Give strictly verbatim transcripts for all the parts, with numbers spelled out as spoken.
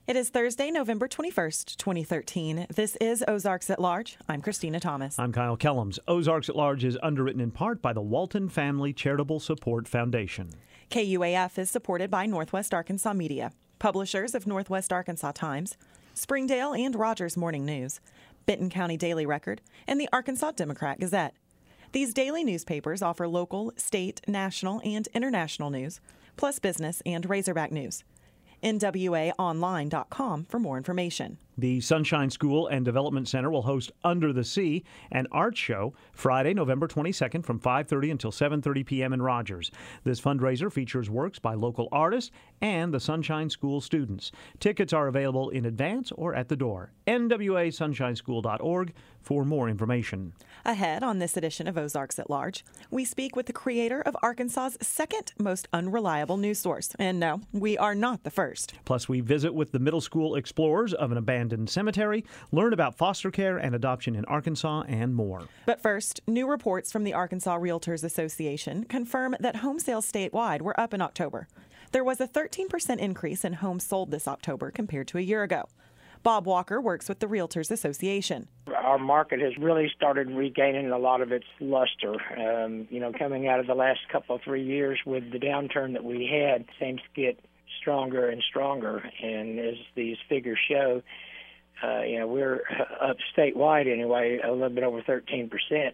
It is Thursday, November twenty-first, twenty thirteen. This is Ozarks at Large. I'm Christina Thomas. I'm Kyle Kellums. Ozarks at Large is underwritten in part by the Walton Family Charitable Support Foundation. K U A F is supported by Northwest Arkansas Media, publishers of Northwest Arkansas Times, Springdale and Rogers Morning News, Benton County Daily Record, and the Arkansas Democrat Gazette. These daily newspapers offer local, state, national, and international news, plus business and Razorback news. N W A online dot com for more information. The Sunshine School and Development Center will host Under the Sea, an art show, Friday, November twenty-second from five thirty until seven thirty p.m. in Rogers. This fundraiser features works by local artists and the Sunshine School students. Tickets are available in advance or at the door. N W A sunshine school dot org for more information. Ahead on this edition of Ozarks at Large, we speak with the creator of Arkansas's second most unreliable news source. And no, we are not the first. Plus, we visit with the middle school explorers of an abandoned cemetery, learn about foster care and adoption in Arkansas, and more. But first, new reports from the Arkansas Realtors Association confirm that home sales statewide were up in October. There was a thirteen percent increase in homes sold this October compared to a year ago. Bob Walker works with the Realtors Association. Our market has really started regaining a lot of its luster. Um, you know, coming out of the last couple, three years with the downturn that we had, seems to get stronger and stronger. And as these figures show, uh, you know, we're up statewide anyway, a little bit over thirteen percent.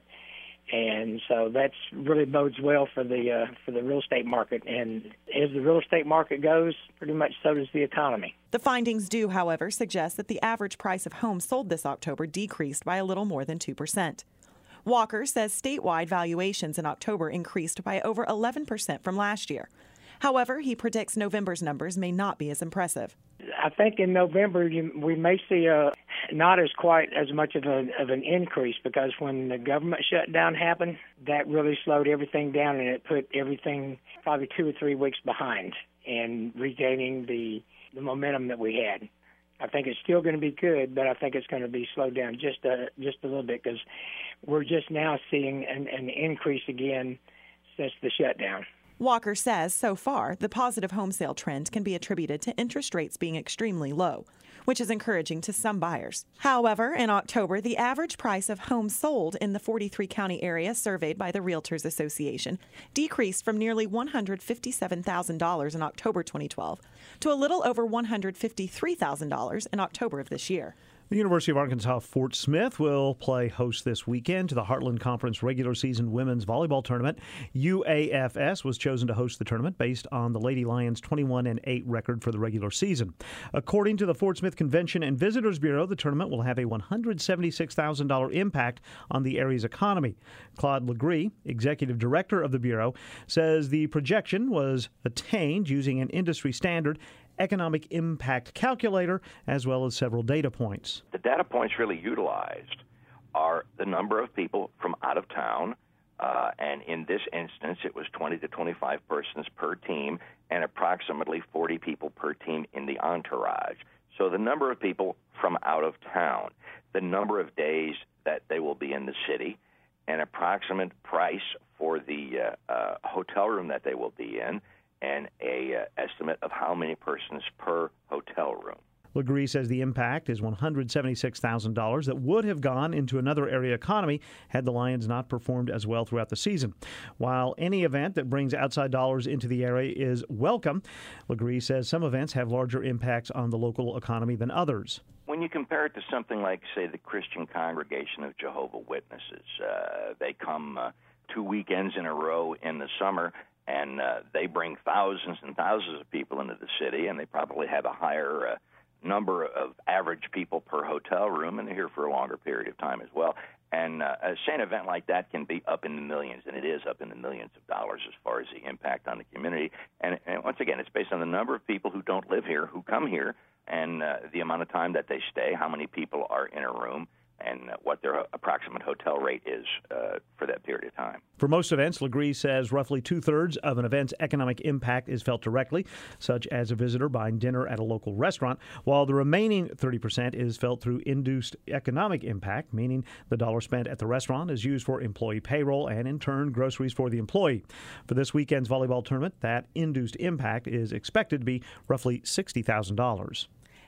And so that's really bodes well for the uh, for the real estate market. And as the real estate market goes, pretty much so does the economy. The findings do, however, suggest that the average price of homes sold this October decreased by a little more than two percent. Walker says statewide valuations in October increased by over eleven percent from last year. However, he predicts November's numbers may not be as impressive. I think in November you, we may see a not as quite as much of, a, of an increase, because when the government shutdown happened, that really slowed everything down, and it put everything probably two or three weeks behind in regaining the, the momentum that we had. I think it's still going to be good, but I think it's going to be slowed down just a, just a little bit, because we're just now seeing an, an increase again since the shutdown. Walker says so far the positive home sale trend can be attributed to interest rates being extremely low, which is encouraging to some buyers. However, in October, the average price of homes sold in the forty-three county area surveyed by the Realtors Association decreased from nearly one hundred fifty-seven thousand dollars in October twenty twelve to a little over one hundred fifty-three thousand dollars in October of this year. The University of Arkansas Fort Smith will play host this weekend to the Heartland Conference regular season women's volleyball tournament. U A F S was chosen to host the tournament based on the Lady Lions' twenty-one and eight record for the regular season. According to the Fort Smith Convention and Visitors Bureau, the tournament will have a one hundred seventy-six thousand dollars impact on the area's economy. Claude Legree, executive director of the Bureau, says the projection was attained using an industry standard economic impact calculator, as well as several data points. The data points really utilized are the number of people from out of town, uh, and in this instance, it was twenty to twenty-five persons per team and approximately forty people per team in the entourage. So the number of people from out of town, the number of days that they will be in the city, an approximate price for the uh, uh, hotel room that they will be in, and a uh, estimate of how many persons per hotel room. Legree says the impact is one hundred seventy-six thousand dollars that would have gone into another area economy had the Lions not performed as well throughout the season. While any event that brings outside dollars into the area is welcome, Legree says some events have larger impacts on the local economy than others. When you compare it to something like, say, the Christian Congregation of Jehovah's Witnesses, uh, they come uh, two weekends in a row in the summer, and uh, they bring thousands and thousands of people into the city, and they probably have a higher uh, number of average people per hotel room, and they're here for a longer period of time as well. And uh, say an event like that can be up in the millions, and it is up in the millions of dollars as far as the impact on the community. And, and once again, it's based on the number of people who don't live here, who come here, and uh, the amount of time that they stay, how many people are in a room, and what their approximate hotel rate is uh, for that period of time. For most events, Legree says roughly two-thirds of an event's economic impact is felt directly, such as a visitor buying dinner at a local restaurant, while the remaining thirty percent is felt through induced economic impact, meaning the dollar spent at the restaurant is used for employee payroll and, in turn, groceries for the employee. For this weekend's volleyball tournament, that induced impact is expected to be roughly sixty thousand dollars.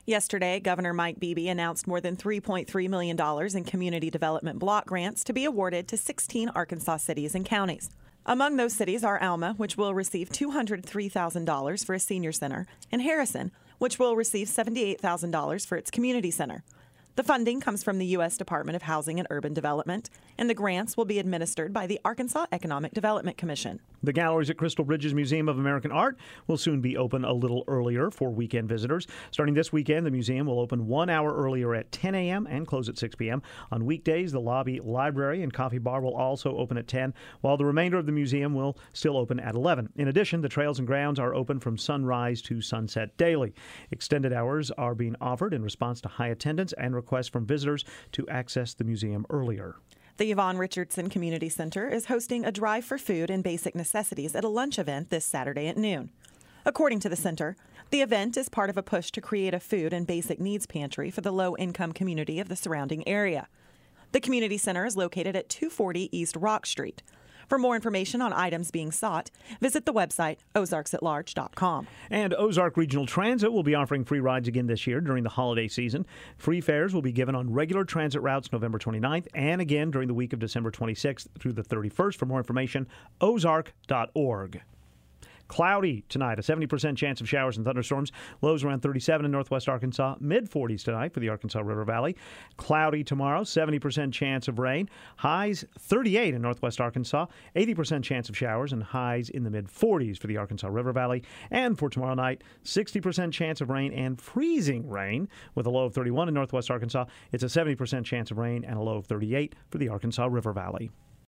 Yesterday, Governor Mike Beebe announced more than three point three million dollars in community development block grants to be awarded to sixteen Arkansas cities and counties. Among those cities are Alma, which will receive two hundred three thousand dollars for a senior center, and Harrison, which will receive seventy-eight thousand dollars for its community center. The funding comes from the U S Department of Housing and Urban Development, and the grants will be administered by the Arkansas Economic Development Commission. The galleries at Crystal Bridges Museum of American Art will soon be open a little earlier for weekend visitors. Starting this weekend, the museum will open one hour earlier at ten a.m. and close at six p.m. On weekdays, the lobby, library, and coffee bar will also open at ten, while the remainder of the museum will still open at eleven. In addition, the trails and grounds are open from sunrise to sunset daily. Extended hours are being offered in response to high attendance and requests from visitors to access the museum earlier. The Yvonne Richardson Community Center is hosting a drive for food and basic necessities at a lunch event this Saturday at noon. According to the center, the event is part of a push to create a food and basic needs pantry for the low-income community of the surrounding area. The community center is located at two forty East Rock Street. For more information on items being sought, visit the website ozarks at large dot com. And Ozark Regional Transit will be offering free rides again this year during the holiday season. Free fares will be given on regular transit routes November twenty-ninth and again during the week of December twenty-sixth through the thirty-first. For more information, ozark dot org. Cloudy tonight, a seventy percent chance of showers and thunderstorms. Lows around thirty-seven in northwest Arkansas. mid forties tonight for the Arkansas River Valley. Cloudy tomorrow, seventy percent chance of rain. Highs thirty-eight in northwest Arkansas. eighty percent chance of showers and highs in the mid forties for the Arkansas River Valley. And for tomorrow night, sixty percent chance of rain and freezing rain with a low of thirty-one in northwest Arkansas. It's a seventy percent chance of rain and a low of thirty-eight for the Arkansas River Valley.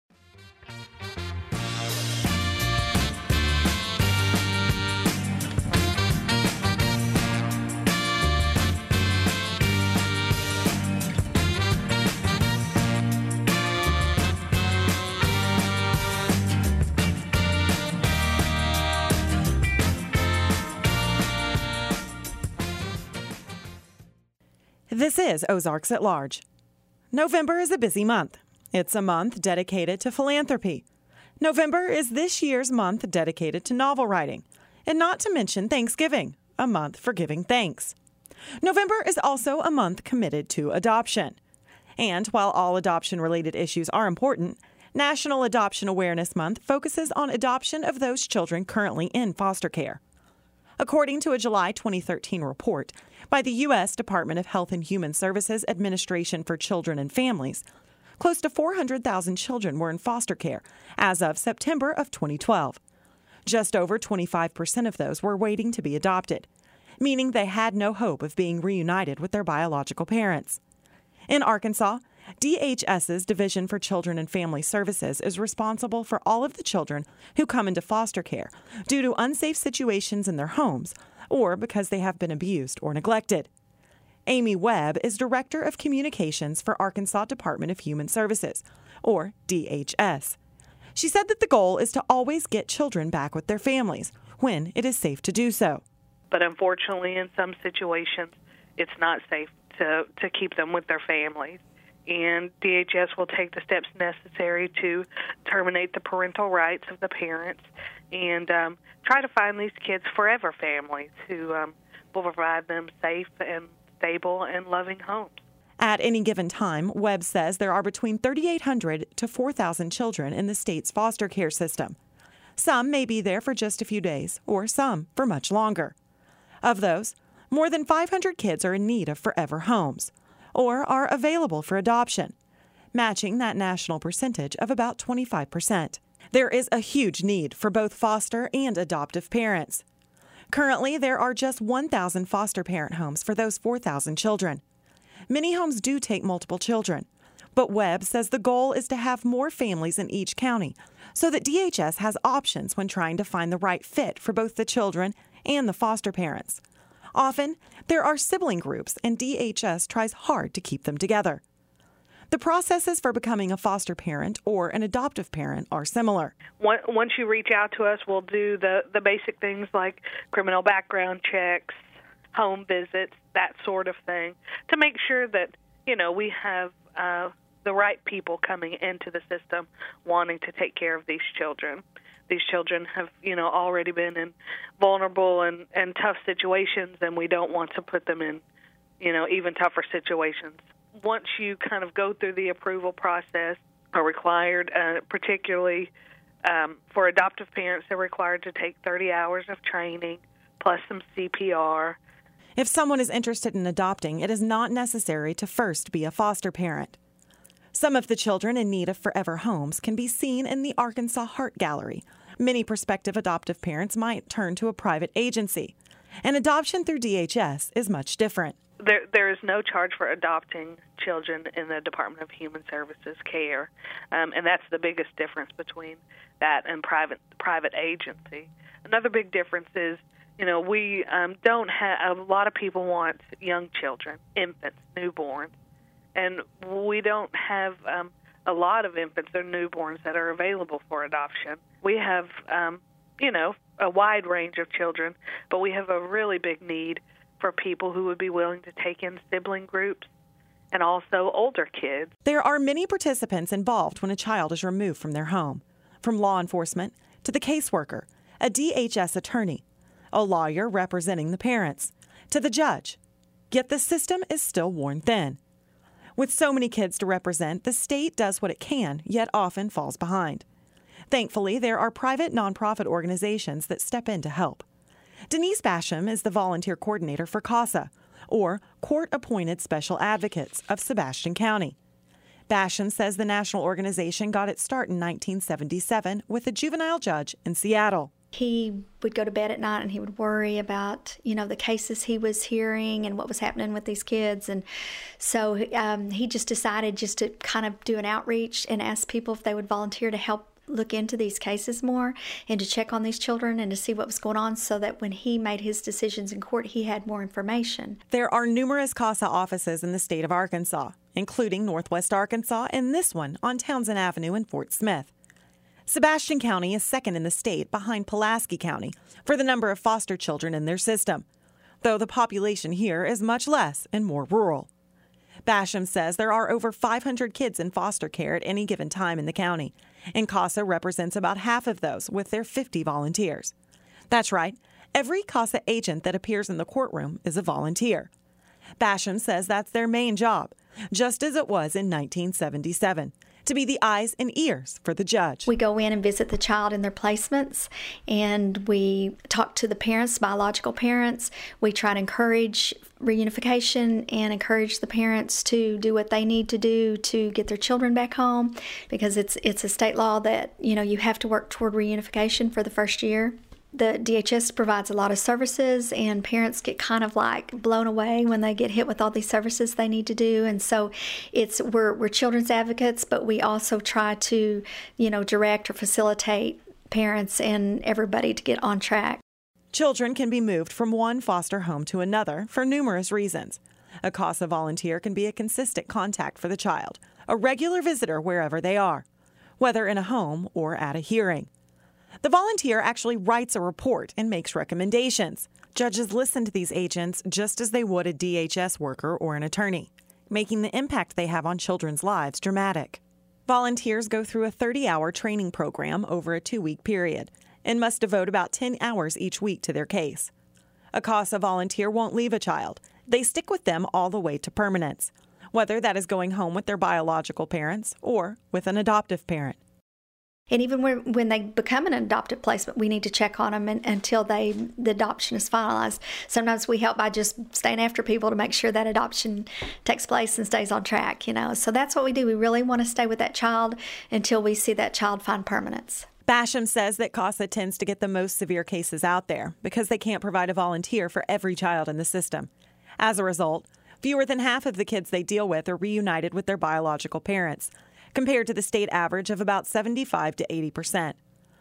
This is Ozarks at Large. November is a busy month. It's a month dedicated to philanthropy. November is this year's month dedicated to novel writing, and not to mention Thanksgiving, a month for giving thanks. November is also a month committed to adoption. And while all adoption-related issues are important, National Adoption Awareness Month focuses on adoption of those children currently in foster care. According to a July twenty thirteen report by the U S Department of Health and Human Services Administration for Children and Families, close to four hundred thousand children were in foster care as of September of twenty twelve. Just over twenty-five percent of those were waiting to be adopted, meaning they had no hope of being reunited with their biological parents. In Arkansas, D H S's Division for Children and Family Services is responsible for all of the children who come into foster care due to unsafe situations in their homes or because they have been abused or neglected. Amy Webb is Director of Communications for Arkansas Department of Human Services, or D H S. She said that the goal is to always get children back with their families when it is safe to do so. But unfortunately, in some situations, it's not safe to, to keep them with their families. And D H S will take the steps necessary to terminate the parental rights of the parents and um, try to find these kids forever families who um, will provide them safe and stable and loving homes. At any given time, Webb says there are between thirty-eight hundred to four thousand children in the state's foster care system. Some may be there for just a few days, or some for much longer. Of those, more than five hundred kids are in need of forever homes, or are available for adoption, matching that national percentage of about twenty-five percent. There is a huge need for both foster and adoptive parents. Currently, there are just one thousand foster parent homes for those four thousand children. Many homes do take multiple children, but Webb says the goal is to have more families in each county so that D H S has options when trying to find the right fit for both the children and the foster parents. Often, there are sibling groups, and D H S tries hard to keep them together. The processes for becoming a foster parent or an adoptive parent are similar. Once you reach out to us, we'll do the, the basic things like criminal background checks, home visits, that sort of thing, to make sure that, you know, we have uh, the right people coming into the system wanting to take care of these children. These children have, you know, already been in vulnerable and, and tough situations, and we don't want to put them in you know, even tougher situations. Once you kind of go through the approval process, are required, uh, particularly um, for adoptive parents, they're required to take thirty hours of training plus some C P R. If someone is interested in adopting, it is not necessary to first be a foster parent. Some of the children in need of forever homes can be seen in the Arkansas Heart Gallery. Many prospective adoptive parents might turn to a private agency. And adoption through D H S is much different. There, there is no charge for adopting children in the Department of Human Services care, um, and that's the biggest difference between that and private private agency. Another big difference is, you know, we um, don't have, a lot of people want young children, infants, newborns, and we don't have um, a lot of infants or newborns that are available for adoption. We have, um, you know, a wide range of children, but we have a really big need for people who would be willing to take in sibling groups and also older kids. There are many participants involved when a child is removed from their home, from law enforcement to the caseworker, a D H S attorney, a lawyer representing the parents, to the judge. Yet the system is still worn thin. With so many kids to represent, the state does what it can, yet often falls behind. Thankfully, there are private nonprofit organizations that step in to help. Denise Basham is the volunteer coordinator for CASA, or Court-Appointed Special Advocates of Sebastian County. Basham says the national organization got its start in nineteen seventy-seven with a juvenile judge in Seattle. He would go to bed at night and he would worry about, you know, the cases he was hearing and what was happening with these kids. And so um, he just decided just to kind of do an outreach and ask people if they would volunteer to help look into these cases more and to check on these children and to see what was going on so that when he made his decisions in court, he had more information. There are numerous CASA offices in the state of Arkansas, including Northwest Arkansas and this one on Townsend Avenue in Fort Smith. Sebastian County is second in the state behind Pulaski County for the number of foster children in their system, though the population here is much less and more rural. Basham says there are over five hundred kids in foster care at any given time in the county, and CASA represents about half of those with their fifty volunteers. That's right, every CASA agent that appears in the courtroom is a volunteer. Basham says that's their main job, just as it was in nineteen seventy-seven, to be the eyes and ears for the judge. We go in and visit the child in their placements, and we talk to the parents, biological parents. We try to encourage reunification and encourage the parents to do what they need to do to get their children back home, because it's it's a state law that, you know, you have to work toward reunification for the first year. The D H S provides a lot of services, and parents get kind of like blown away when they get hit with all these services they need to do. And so it's we're we're children's advocates, but we also try to, you know, direct or facilitate parents and everybody to get on track. Children can be moved from one foster home to another for numerous reasons. A CASA volunteer can be a consistent contact for the child, a regular visitor wherever they are, whether in a home or at a hearing. The volunteer actually writes a report and makes recommendations. Judges listen to these agents just as they would a D H S worker or an attorney, making the impact they have on children's lives dramatic. Volunteers go through a thirty-hour training program over a two-week period and must devote about ten hours each week to their case. A CASA volunteer won't leave a child. They stick with them all the way to permanence, whether that is going home with their biological parents or with an adoptive parent. And even when, when they become an adopted placement, we need to check on them and, until they the adoption is finalized. Sometimes we help by just staying after people to make sure that adoption takes place and stays on track, you know. So that's what we do. We really want to stay with that child until we see that child find permanence. Basham says that CASA tends to get the most severe cases out there because they can't provide a volunteer for every child in the system. As a result, fewer than half of the kids they deal with are reunited with their biological parents, compared to the state average of about seventy-five to eighty percent.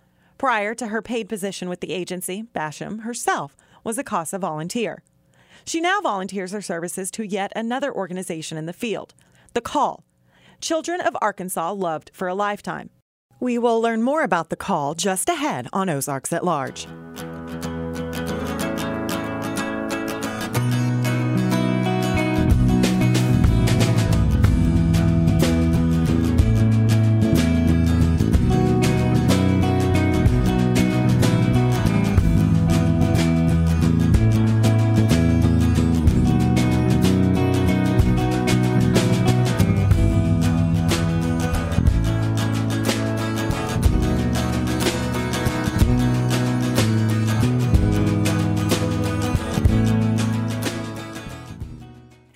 Prior to her paid position with the agency, Basham herself was a CASA volunteer. She now volunteers her services to yet another organization in the field, The Call, Children of Arkansas Loved for a Lifetime. We will learn more about The Call just ahead on Ozarks at Large.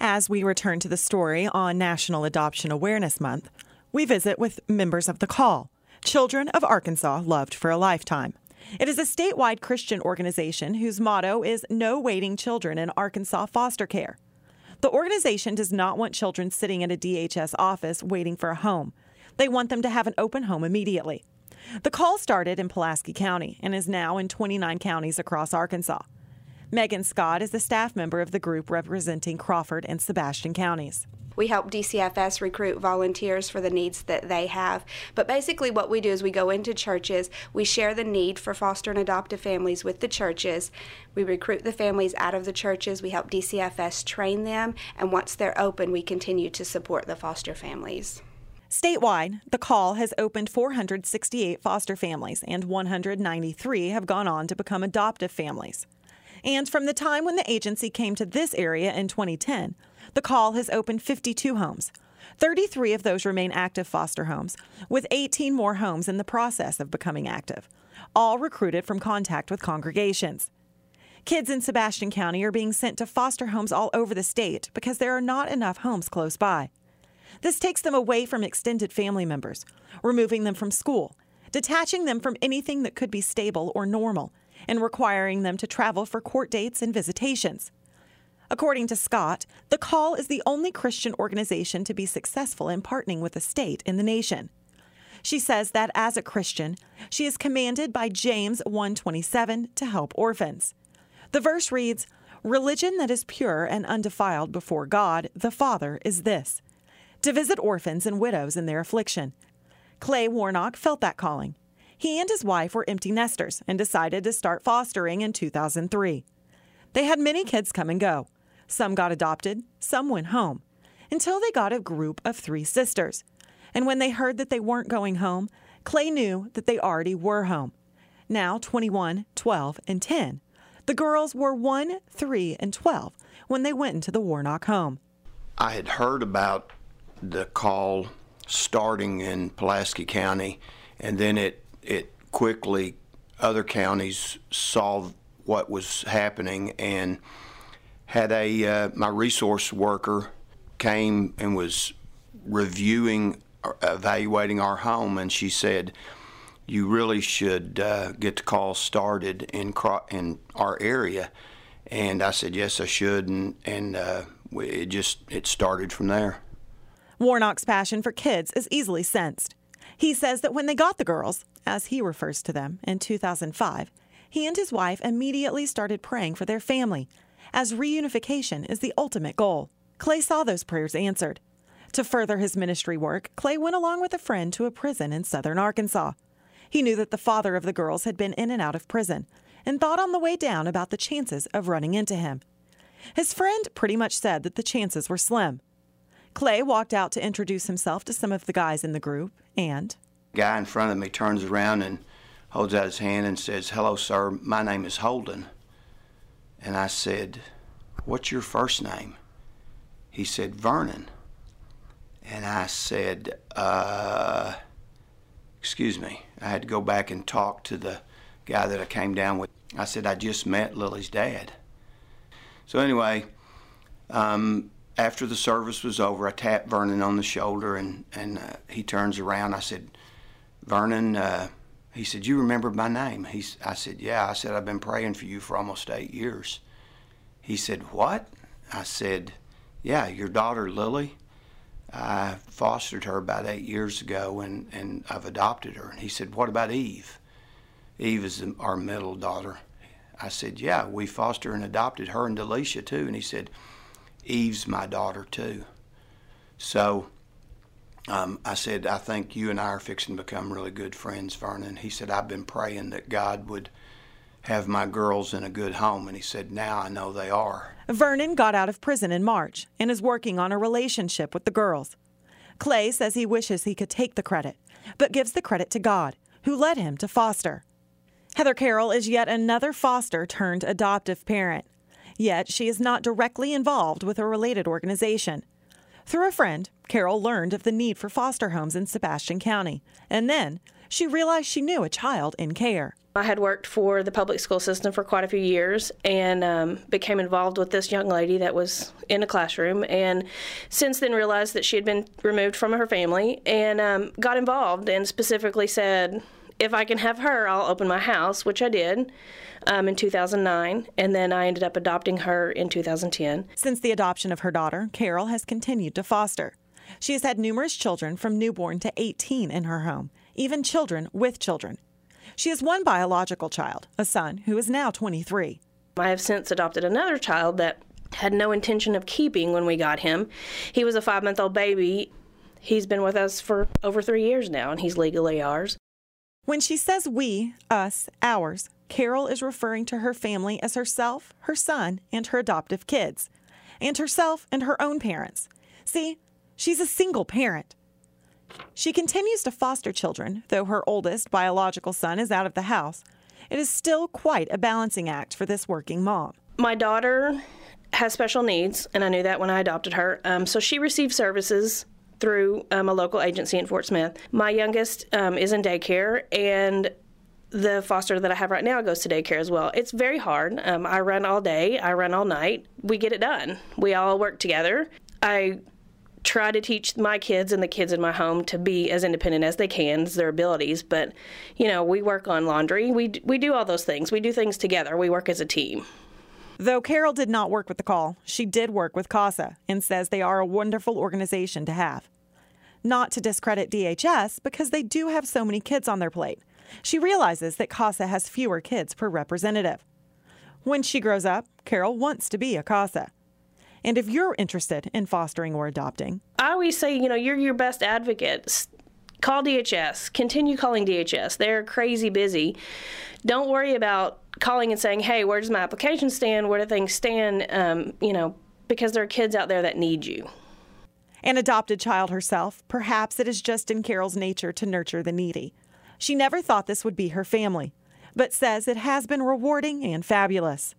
As we return to the story on National Adoption Awareness Month, we visit with members of The Call, Children of Arkansas Loved for a Lifetime. It is a statewide Christian organization whose motto is No Waiting Children in Arkansas Foster Care. The organization does not want children sitting in a D H S office waiting for a home. They want them to have an open home immediately. The Call started in Pulaski County and is now in twenty-nine counties across Arkansas. Megan Scott is a staff member of the group representing Crawford and Sebastian counties. We help D C F S recruit volunteers for the needs that they have. But basically what we do is we go into churches, we share the need for foster and adoptive families with the churches, we recruit the families out of the churches, we help D C F S train them, and once they're open, we continue to support the foster families. Statewide, The Call has opened four hundred sixty-eight foster families, and one hundred ninety-three have gone on to become adoptive families. And from the time when the agency came to this area in twenty ten, The Call has opened fifty-two homes. thirty-three of those remain active foster homes, with eighteen more homes in the process of becoming active, all recruited from contact with congregations. Kids in Sebastian County are being sent to foster homes all over the state because there are not enough homes close by. This takes them away from extended family members, removing them from school, detaching them from anything that could be stable or normal, and requiring them to travel for court dates and visitations. According to Scott, The Call is the only Christian organization to be successful in partnering with a state in the nation. She says that as a Christian, she is commanded by James one twenty-seven to help orphans. The verse reads, "Religion that is pure and undefiled before God, the Father, is this, to visit orphans and widows in their affliction." Clay Warnock felt that calling. He and his wife were empty nesters and decided to start fostering in two thousand three. They had many kids come and go. Some got adopted, some went home, until they got a group of three sisters. And when they heard that they weren't going home, Clay knew that they already were home. Now twenty-one, twelve, and ten. The girls were one, three, and twelve when they went into the Warnock home. I had heard about The Call starting in Pulaski County, and then it it quickly, other counties saw what was happening and had a, uh, my resource worker came and was reviewing, evaluating our home, and she said, you really should uh, get The Call started in in our area. And I said, yes, I should, and, and uh, it just, it started from there. Warnock's passion for kids is easily sensed. He says that when they got the girls, as he refers to them, in two thousand five, he and his wife immediately started praying for their family, as reunification is the ultimate goal. Clay saw those prayers answered. To further his ministry work, Clay went along with a friend to a prison in southern Arkansas. He knew that the father of the girls had been in and out of prison, and thought on the way down about the chances of running into him. His friend pretty much said that the chances were slim. Clay walked out to introduce himself to some of the guys in the group, and the guy in front of me turns around and holds out his hand and says, hello, sir, my name is Holden. And I said, what's your first name? He said, Vernon. And I said, uh, excuse me. I had to go back and talk to the guy that I came down with. I said, I just met Lily's dad. So anyway, um, after the service was over, I tapped Vernon on the shoulder, and, and uh, he turns around. I said, Vernon, uh, he said, you remember my name? He's, I said, yeah. I said, I've been praying for you for almost eight years. He said, what? I said, yeah, your daughter Lily, I fostered her about eight years ago, and, and I've adopted her. And he said, what about Eve? Eve is our middle daughter. I said, yeah, we fostered and adopted her and Delisha too. And he said, Eve's my daughter too. So um, I said, I think you and I are fixing to become really good friends, Vernon. He said, I've been praying that God would have my girls in a good home. And he said, now I know they are. Vernon got out of prison in March and is working on a relationship with the girls. Clay says he wishes he could take the credit, but gives the credit to God, who led him to foster. Heather Carroll is yet another foster turned adoptive parent. Yet she is not directly involved with a related organization. Through a friend, Carroll learned of the need for foster homes in Sebastian County, and then she realized she knew a child in care. I had worked for the public school system for quite a few years and um, became involved with this young lady that was in a classroom, and since then realized that she had been removed from her family and um, got involved and specifically said, if I can have her, I'll open my house, which I did um, in two thousand nine, and then I ended up adopting her in two thousand ten. Since the adoption of her daughter, Carol has continued to foster. She has had numerous children from newborn to eighteen in her home, even children with children. She has one biological child, a son, who is now twenty-three. I have since adopted another child that had no intention of keeping when we got him. He was a five-month-old baby. He's been with us for over three years now, and he's legally ours. When she says we, us, ours, Carol is referring to her family as herself, her son, and her adoptive kids, and herself and her own parents. See, she's a single parent. She continues to foster children, though her oldest biological son is out of the house. It is still quite a balancing act for this working mom. My daughter has special needs, and I knew that when I adopted her, um, so she received services through um, a local agency in Fort Smith. My youngest um, is in daycare, and the foster that I have right now goes to daycare as well. It's very hard. Um, I run all day. I run all night. We get it done. We all work together. I try to teach my kids and the kids in my home to be as independent as they can, as their abilities. But, you know, we work on laundry. We, we do all those things. We do things together. We work as a team. Though Carol did not work with the call, she did work with CASA and says they are a wonderful organization to have. Not to discredit D H S, because they do have so many kids on their plate. She realizes that CASA has fewer kids per representative. When she grows up, Carol wants to be a CASA. And if you're interested in fostering or adopting, I always say, you know, you're your best advocate. Call D H S. Continue calling D H S. They're crazy busy. Don't worry about calling and saying, hey, where does my application stand? Where do things stand? Um, you know, because there are kids out there that need you. An adopted child herself, perhaps it is just in Carol's nature to nurture the needy. She never thought this would be her family, but says it has been rewarding and fabulous.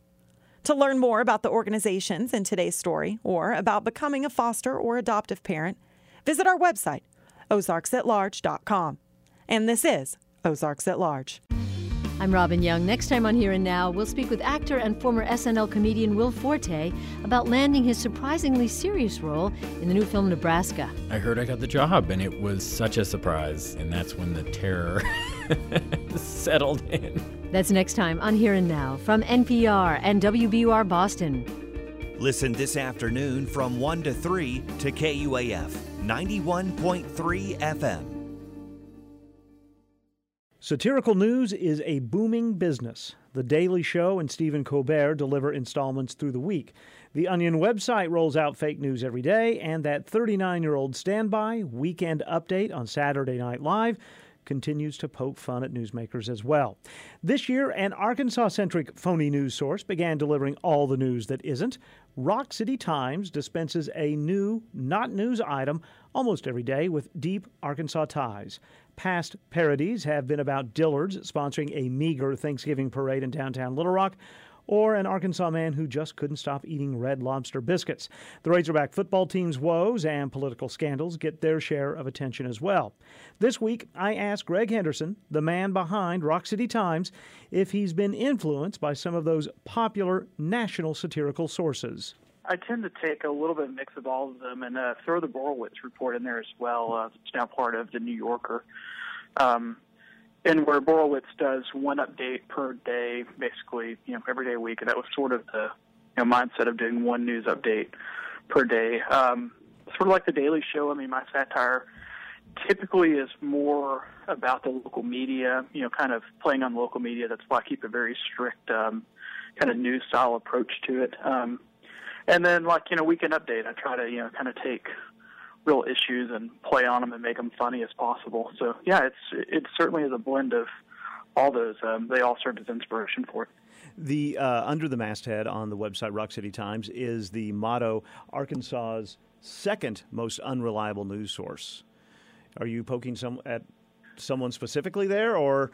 To learn more about the organizations in today's story or about becoming a foster or adoptive parent, visit our website, ozarks at large dot com. And this is Ozarks at Large. I'm Robin Young. Next time on Here and Now, we'll speak with actor and former S N L comedian Will Forte about landing his surprisingly serious role in the new film Nebraska. I heard I got the job, and it was such a surprise, and that's when the terror settled in. That's next time on Here and Now from N P R and W B U R Boston. Listen this afternoon from one to three to K U A F ninety-one point three F M. Satirical news is a booming business. The Daily Show and Stephen Colbert deliver installments through the week. The Onion website rolls out fake news every day, and that thirty-nine-year-old standby weekend update on Saturday Night Live continues to poke fun at newsmakers as well. This year, an Arkansas-centric phony news source began delivering all the news that isn't. Rock City Times dispenses a new, not news item almost every day with deep Arkansas ties. Past parodies have been about Dillard's sponsoring a meager Thanksgiving parade in downtown Little Rock, or an Arkansas man who just couldn't stop eating Red Lobster biscuits. The Razorback football team's woes and political scandals get their share of attention as well. This week, I asked Greg Henderson, the man behind Rock City Times, if he's been influenced by some of those popular national satirical sources. I tend to take a little bit mix of all of them and uh, throw the Borowitz report in there as well. Uh, it's now part of the New Yorker. Um, and where Borowitz does one update per day, basically, you know, every day a week. And that was sort of the you know, mindset of doing one news update per day. Um, sort of like the Daily Show. I mean, my satire typically is more about the local media, you know, kind of playing on local media. That's why I keep a very strict um, kind of news style approach to it. Um, and then, like, you know, Weekend Update, I try to, you know, kind of take real issues and play on them and make them funny as possible. So, yeah, it's it certainly is a blend of all those. Um, they all serve as inspiration for it. The uh, under the masthead on the website Rock City Times is the motto, Arkansas's second most unreliable news source. Are you poking some at someone specifically there, or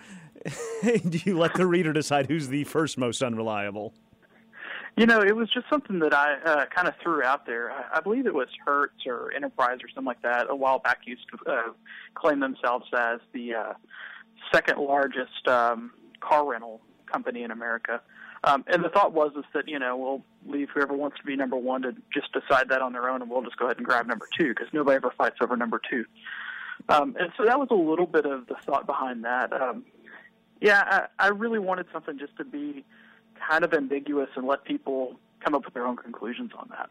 do you let the reader decide who's the first most unreliable? You know, it was just something that I uh, kind of threw out there. I, I believe it was Hertz or Enterprise or something like that a while back used to uh, claim themselves as the uh, second largest um, car rental company in America. Um, and the thought was is that, you know, we'll leave whoever wants to be number one to just decide that on their own, and we'll just go ahead and grab number two, because nobody ever fights over number two. Um, and so that was a little bit of the thought behind that. Um, yeah, I, I really wanted something just to be kind of ambiguous and let people come up with their own conclusions on that.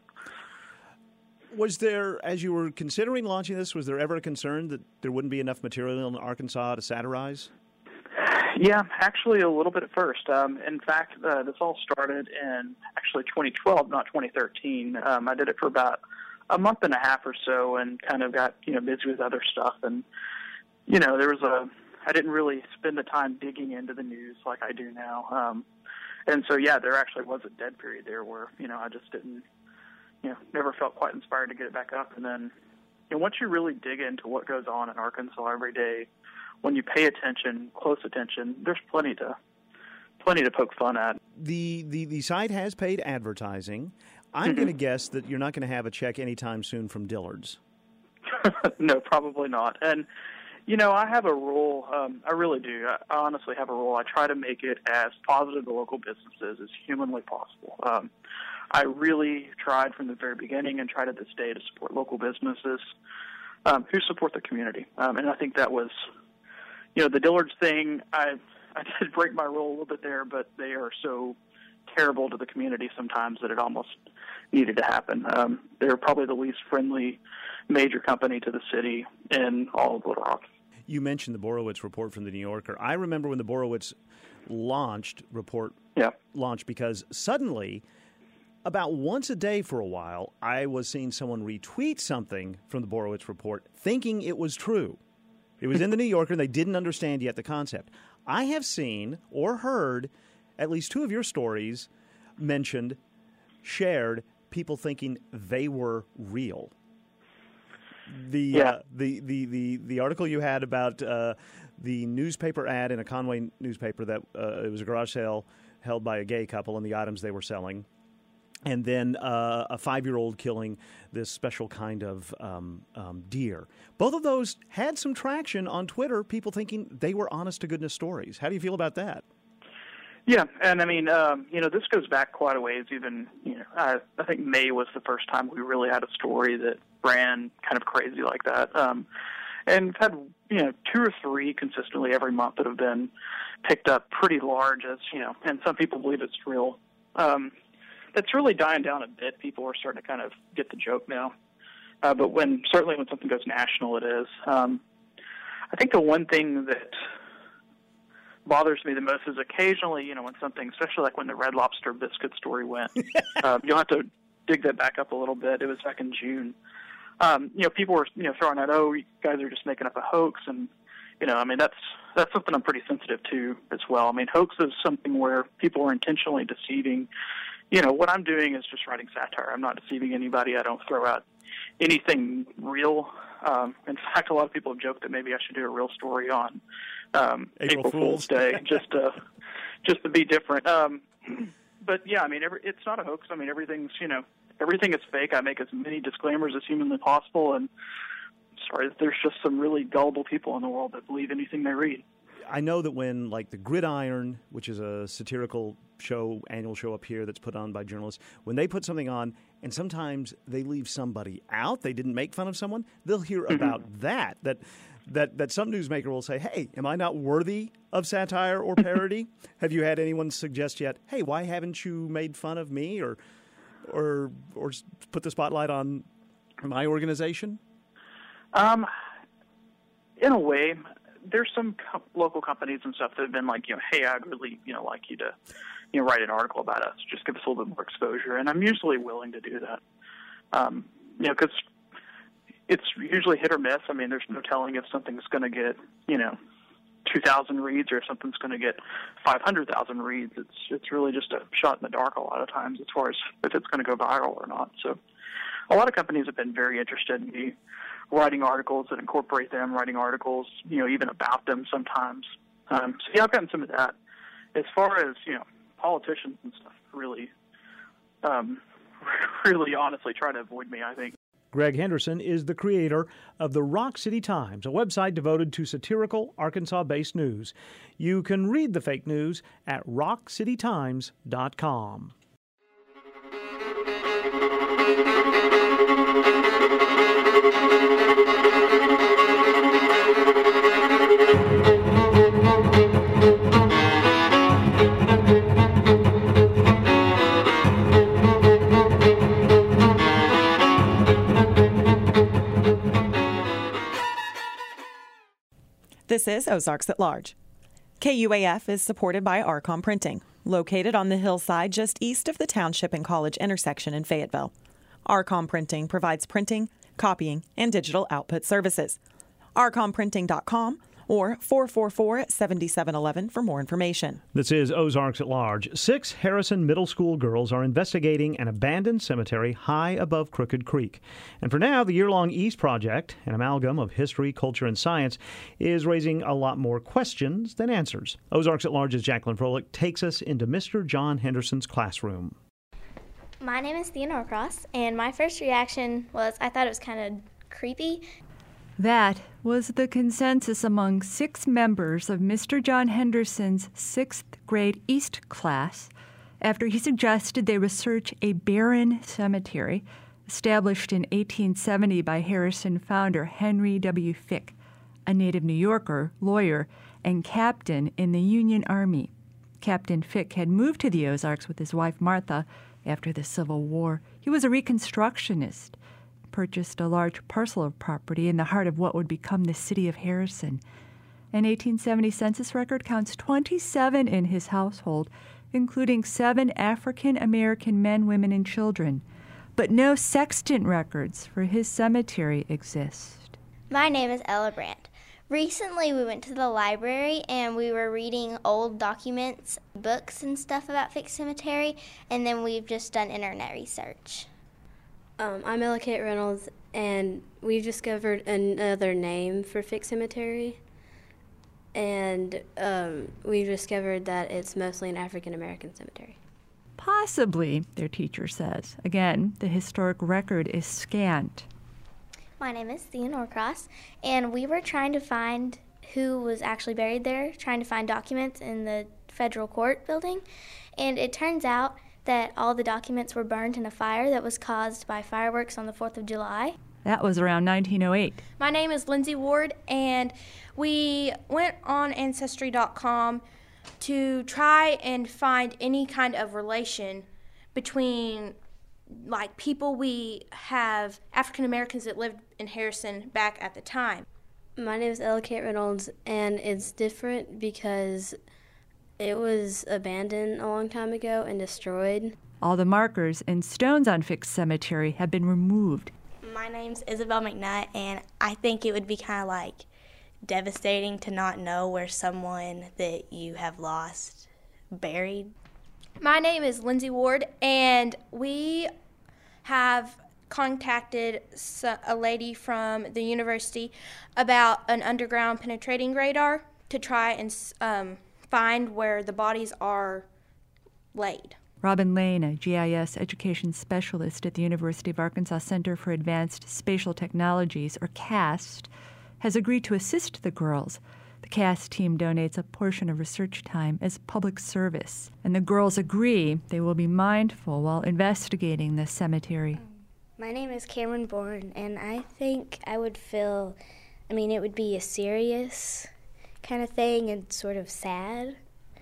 Was there, as you were considering launching this, was there ever a concern that there wouldn't be enough material in Arkansas to satirize? Yeah, actually a little bit at first. Um, in fact, uh, this all started in actually twenty twelve, not twenty thirteen. Um, I did it for about a month and a half or so, and kind of got you know busy with other stuff. And you know, there was a I didn't really spend the time digging into the news like I do now. Um, and so yeah, there actually was a dead period there where you know I just didn't you know never felt quite inspired to get it back up. And then you know once you really dig into what goes on in Arkansas every day, when you pay attention, close attention, there's plenty to plenty to poke fun at. The the, the site has paid advertising. I'm Mm-hmm. going to guess that you're not going to have a check anytime soon from Dillard's. No, probably not. And, you know, I have a rule. Um, I really do. I honestly have a rule. I try to make it as positive to local businesses as humanly possible. Um, I really tried from the very beginning and try to this day to support local businesses um, who support the community. Um, and I think that was... You know, the Dillard's thing, I I did break my rule a little bit there, but they are so terrible to the community sometimes that it almost needed to happen. Um, they're probably the least friendly major company to the city in all of Little Rock. You mentioned the Borowitz report from the New Yorker. I remember when the Borowitz launched report yeah. launched because suddenly, about once a day for a while, I was seeing someone retweet something from the Borowitz report thinking it was true. It was in the New Yorker, and they didn't understand yet the concept. I have seen or heard at least two of your stories mentioned, shared, people thinking they were real. The yeah. uh, the, the, the, the article you had about uh, the newspaper ad in a Conway newspaper that uh, it was a garage sale held by a gay couple and the items they were selling. And then uh, a five-year-old killing this special kind of um, um, deer. Both of those had some traction on Twitter, people thinking they were honest-to-goodness stories. How do you feel about that? Yeah, and I mean, um, you know, this goes back quite a ways. Even, you know, I, I think May was the first time we really had a story that ran kind of crazy like that. Um, and we've had, you know, two or three consistently every month that have been picked up pretty large as, you know, and some people believe it's real. Um It's really dying down a bit. People are starting to kind of get the joke now. Uh, but when certainly when something goes national, it is. Um, I think the one thing that bothers me the most is occasionally, you know, when something, especially like when the Red Lobster biscuit story went, uh, you'll have to dig that back up a little bit. It was back in June. Um, you know, people were, you know, throwing out, oh, you guys are just making up a hoax. And, you know, I mean, that's that's something I'm pretty sensitive to as well. I mean, hoax is something where people are intentionally deceiving. You know, what I'm doing is just writing satire. I'm not deceiving anybody. I don't throw out anything real. Um, in fact, a lot of people have joked that maybe I should do a real story on um, April, April Fool's Day just to just to be different. Um, but yeah, I mean, every, it's not a hoax. I mean, everything's you know, everything is fake. I make as many disclaimers as humanly possible. And sorry, there's just some really gullible people in the world that believe anything they read. I know that when, like, the Gridiron, which is a satirical show, annual show up here that's put on by journalists, when they put something on, and sometimes they leave somebody out, they didn't make fun of someone, they'll hear Mm-hmm. about that, that, that, that some newsmaker will say, hey, am I not worthy of satire or parody? Have you had anyone suggest yet, hey, why haven't you made fun of me or, or, or put the spotlight on my organization? Um, in a way, there's some co- local companies and stuff that have been like, you know, hey, I'd really, you know, like you to, you know, write an article about us, just give us a little bit more exposure. And I'm usually willing to do that. Um, you know, because it's usually hit or miss. I mean, there's no telling if something's going to get, you know, two thousand reads or if something's going to get five hundred thousand reads. It's it's really just a shot in the dark a lot of times as far as if it's going to go viral or not. So a lot of companies have been very interested in me writing articles that incorporate them, writing articles, you know, even about them sometimes. Um, so, yeah, I've gotten some of that. As far as, you know, politicians and stuff really, um, really honestly try to avoid me, I think. Greg Henderson is the creator of the Rock City Times, a website devoted to satirical Arkansas-based news. You can read the fake news at rock city times dot com. This is Ozarks at Large. K U A F is supported by Arcom Printing, located on the hillside just east of the Township and College intersection in Fayetteville. Arcom Printing provides printing, copying, and digital output services. arcom printing dot com or four four four, seven seven one one for more information. This is Ozarks at Large. Six Harrison Middle School girls are investigating an abandoned cemetery high above Crooked Creek. And for now, the year-long East Project, an amalgam of history, culture, and science, is raising a lot more questions than answers. Ozarks at Large's Jacqueline Froelich takes us into Mister John Henderson's classroom. My name is Thea Norcross, and my first reaction was I thought it was kind of creepy. That was the consensus among six members of Mister John Henderson's sixth grade East class after he suggested they research a barren cemetery established in eighteen seventy by Harrison founder Henry W. Fick, a native New Yorker, lawyer, and captain in the Union Army. Captain Fick had moved to the Ozarks with his wife Martha after the Civil War. He was a Reconstructionist, purchased a large parcel of property in the heart of what would become the city of Harrison. An eighteen seventy census record counts twenty-seven in his household, including seven African-American men, women, and children. But no sextant records for his cemetery exist. My name is Ella Brandt. Recently, we went to the library and we were reading old documents, books, and stuff about Fick Cemetery, and then we've just done internet research. Um, I'm Ella Kate Reynolds, and we've discovered another name for Fick Cemetery, and um, we've discovered that it's mostly an African-American cemetery. Possibly, their teacher says. Again, the historic record is scant. My name is Thea Norcross, and we were trying to find who was actually buried there, trying to find documents in the federal court building, and it turns out that all the documents were burned in a fire that was caused by fireworks on the fourth of July. That was around nineteen oh eight. My name is Lindsay Ward, and we went on Ancestry dot com to try and find any kind of relation between, like, people we have, African Americans that lived in Harrison back at the time. My name is Ella Kate Reynolds, and it's different because it was abandoned a long time ago and destroyed. All the markers and stones on Fick Cemetery have been removed. My name's Isabel McNutt, and I think it would be kind of like devastating to not know where someone that you have lost buried. My name is Lindsay Ward, and we have contacted a lady from the university about an underground penetrating radar to try and um, find where the bodies are laid. Robin Lane, a G I S education specialist at the University of Arkansas Center for Advanced Spatial Technologies, or CAST, has agreed to assist the girls. The CAST team donates a portion of research time as public service, and the girls agree they will be mindful while investigating the cemetery. My name is Cameron Bourne, and I think I would feel, I mean, it would be a serious kind of thing and sort of sad.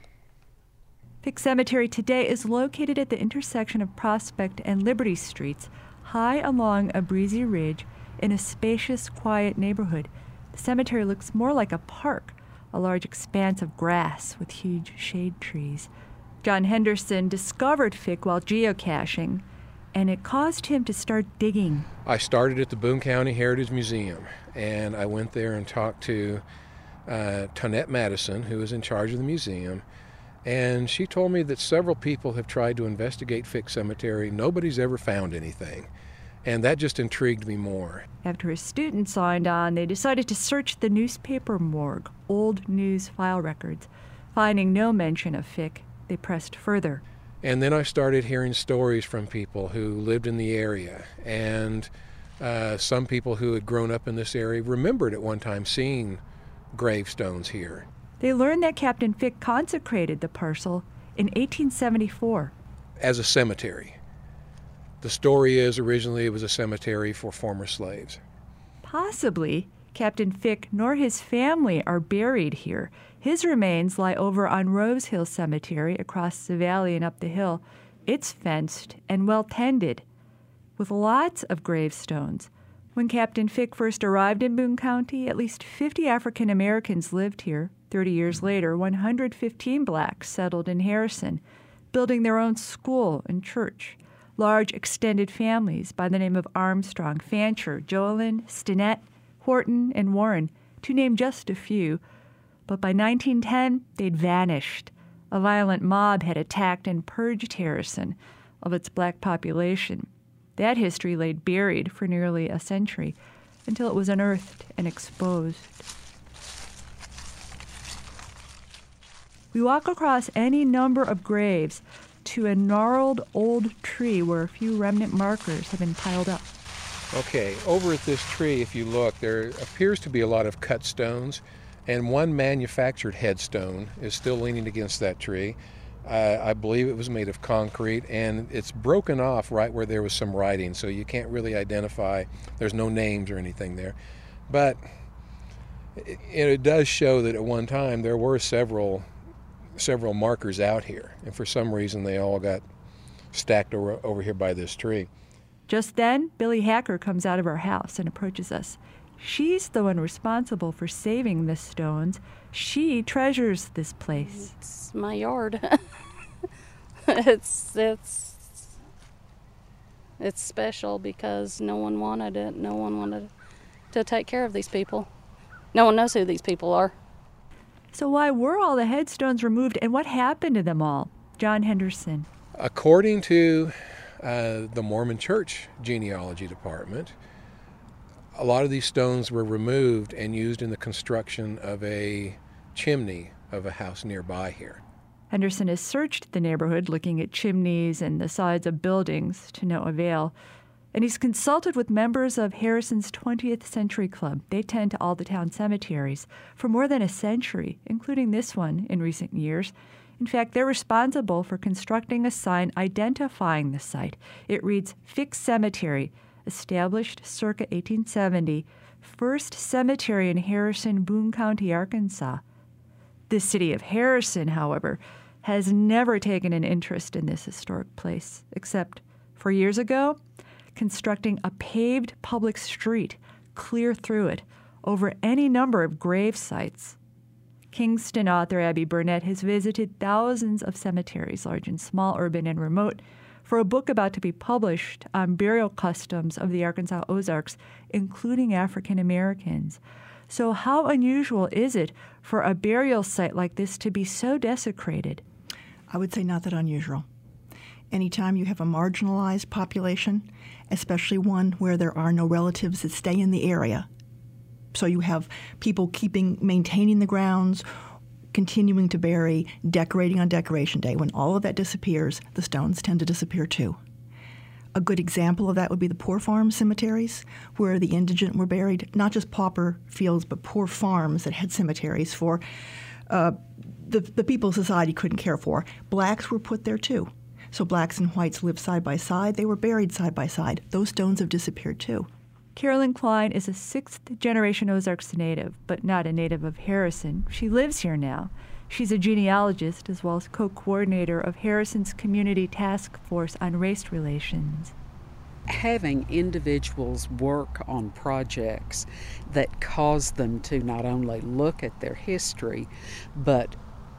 Fick Cemetery today is located at the intersection of Prospect and Liberty Streets, high along a breezy ridge in a spacious, quiet neighborhood. The cemetery looks more like a park, a large expanse of grass with huge shade trees. John Henderson discovered Fick while geocaching, and it caused him to start digging. I started at the Boone County Heritage Museum, and I went there and talked to uh, Tonette Madison, who was in charge of the museum, and she told me that several people have tried to investigate Fick Cemetery. Nobody's ever found anything, and that just intrigued me more. After his students signed on, they decided to search the newspaper morgue, old news file records. Finding no mention of Fick, they pressed further. And then I started hearing stories from people who lived in the area, and Uh, some people who had grown up in this area remembered at one time seeing gravestones here. They learned that Captain Fick consecrated the parcel in eighteen seventy-four. As a cemetery. The story is originally it was a cemetery for former slaves. Possibly, Captain Fick nor his family are buried here. His remains lie over on Rose Hill Cemetery across the valley and up the hill. It's fenced and well tended, with lots of gravestones. When Captain Fick first arrived in Boone County, at least fifty African Americans lived here. Thirty years later, one hundred fifteen blacks settled in Harrison, building their own school and church. Large extended families by the name of Armstrong, Fancher, Jolin, Stinnett, Horton, and Warren, to name just a few. But by nineteen ten, they'd vanished. A violent mob had attacked and purged Harrison of its black population. That history lay buried for nearly a century until it was unearthed and exposed. We walk across any number of graves to a gnarled old tree where a few remnant markers have been piled up. Okay, over at this tree, if you look, there appears to be a lot of cut stones, and one manufactured headstone is still leaning against that tree. Uh, I believe it was made of concrete, and it's broken off right where there was some writing, so you can't really identify. There's no names or anything there. But it, it does show that at one time there were several several markers out here, and for some reason they all got stacked over, over here by this tree. Just then, Billy Hacker comes out of her house and approaches us. She's the one responsible for saving the stones. She treasures this place. It's my yard. it's it's it's special because no one wanted it. No one wanted to take care of these people. No one knows who these people are. So why were all the headstones removed, and what happened to them all? John Henderson. According to uh, the Mormon Church genealogy department, a lot of these stones were removed and used in the construction of a chimney of a house nearby here. Henderson has searched the neighborhood, looking at chimneys and the sides of buildings to no avail. And he's consulted with members of Harrison's twentieth Century Club. They tend to all the town cemeteries for more than a century, including this one in recent years. In fact, they're responsible for constructing a sign identifying the site. It reads, Fick Cemetery, established circa eighteen seventy, first cemetery in Harrison, Boone County, Arkansas. The city of Harrison, however, has never taken an interest in this historic place, except four years ago, constructing a paved public street clear through it over any number of grave sites. Kingston author Abby Burnett has visited thousands of cemeteries, large and small, urban and remote, for a book about to be published on burial customs of the Arkansas Ozarks, including African Americans. So how unusual is it for a burial site like this to be so desecrated? I would say not that unusual. Anytime you have a marginalized population, especially one where there are no relatives that stay in the area, so you have people keeping, maintaining the grounds, continuing to bury, decorating on Decoration Day. When all of that disappears, the stones tend to disappear too. A good example of that would be the poor farm cemeteries, where the indigent were buried, not just pauper fields, but poor farms that had cemeteries for uh, the, the people society couldn't care for. Blacks were put there too. So blacks and whites lived side by side. They were buried side by side. Those stones have disappeared too. Carolyn Klein is a sixth-generation Ozarks native, but not a native of Harrison. She lives here now. She's a genealogist as well as co-coordinator of Harrison's Community Task Force on Race Relations. Having individuals work on projects that cause them to not only look at their history, but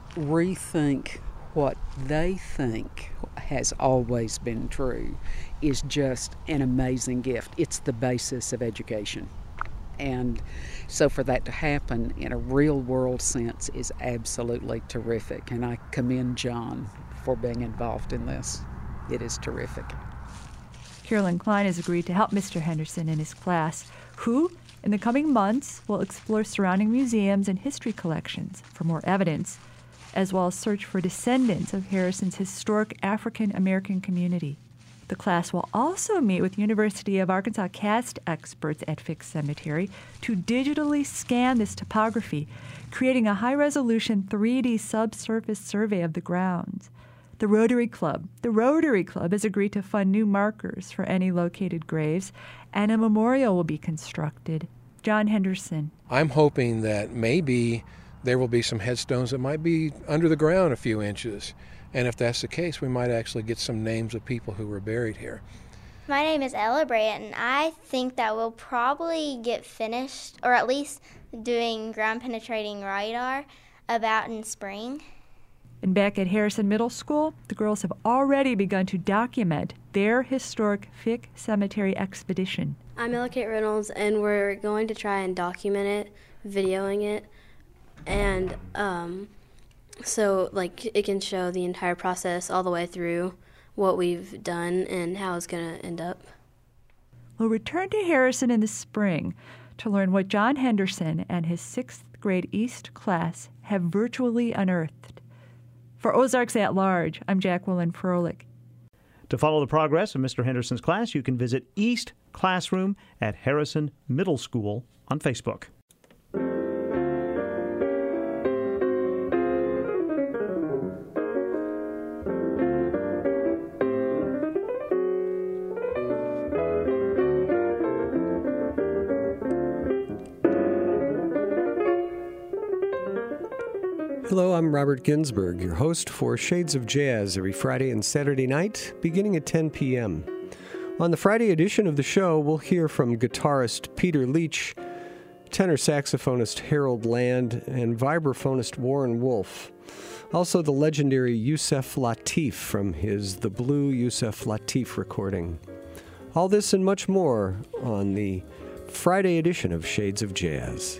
rethink what they think has always been true is just an amazing gift. It's the basis of education. And so for that to happen in a real world sense is absolutely terrific. And I commend John for being involved in this. It is terrific. Carolyn Klein has agreed to help Mister Henderson and his class, who, in the coming months, will explore surrounding museums and history collections for more evidence, as well as search for descendants of Harrison's historic African American community. The class will also meet with University of Arkansas cast experts at Fick Cemetery to digitally scan this topography, creating a high-resolution three D subsurface survey of the grounds. The Rotary Club. The Rotary Club has agreed to fund new markers for any located graves, and a memorial will be constructed. John Henderson. I'm hoping that maybe there will be some headstones that might be under the ground a few inches. And if that's the case, we might actually get some names of people who were buried here. My name is Ella Brandt, and I think that we'll probably get finished, or at least doing ground-penetrating radar, about in spring. And back at Harrison Middle School, the girls have already begun to document their historic Fick Cemetery expedition. I'm Ella Kate Reynolds, and we're going to try and document it, videoing it, and um, so like it can show the entire process all the way through, what we've done and how it's going to end up. We'll return to Harrison in the spring to learn what John Henderson and his sixth grade East class have virtually unearthed. For Ozarks at Large, I'm Jacqueline Froelich. To follow the progress of Mister Henderson's class, you can visit East Classroom at Harrison Middle School on Facebook. Hello, I'm Robert Ginsburg, your host for Shades of Jazz every Friday and Saturday night, beginning at ten p.m. On the Friday edition of the show, we'll hear from guitarist Peter Leach, tenor saxophonist Harold Land, and vibraphonist Warren Wolf. Also the legendary Yusef Lateef from his The Blue Yusef Lateef recording. All this and much more on the Friday edition of Shades of Jazz.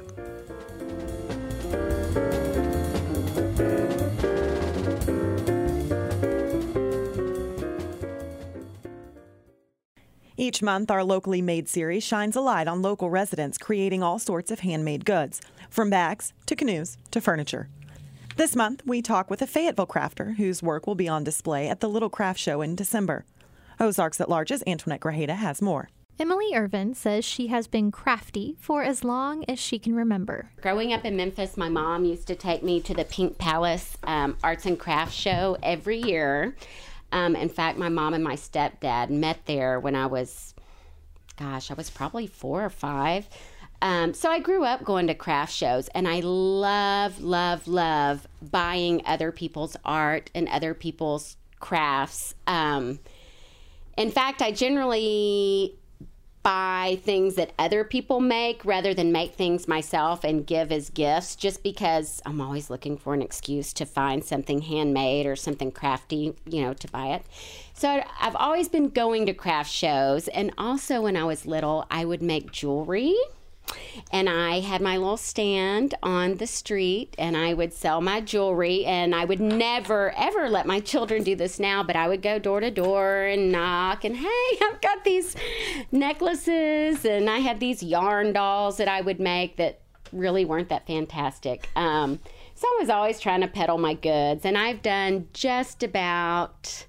Each month, our Locally Made series shines a light on local residents creating all sorts of handmade goods, from bags to canoes to furniture. This month, we talk with a Fayetteville crafter whose work will be on display at the Little Craft Show in December. Ozarks at Large's Antoinette Grajeda has more. Emily Irvin says she has been crafty for as long as she can remember. Growing up in Memphis, my mom used to take me to the Pink Palace um, Arts and Crafts Show every year. Um, in fact, my mom and my stepdad met there when I was, gosh, I was probably four or five. Um, so I grew up going to craft shows, and I love, love, love buying other people's art and other people's crafts. Um, in fact, I generally buy things that other people make rather than make things myself and give as gifts, just because I'm always looking for an excuse to find something handmade or something crafty, you know, to buy it. So I've always been going to craft shows, and also when I was little, I would make jewelry. And I had my little stand on the street, and I would sell my jewelry, and I would never, ever let my children do this now, but I would go door to door and knock, and hey, I've got these necklaces, and I had these yarn dolls that I would make that really weren't that fantastic. Um, so I was always trying to peddle my goods, and I've done just about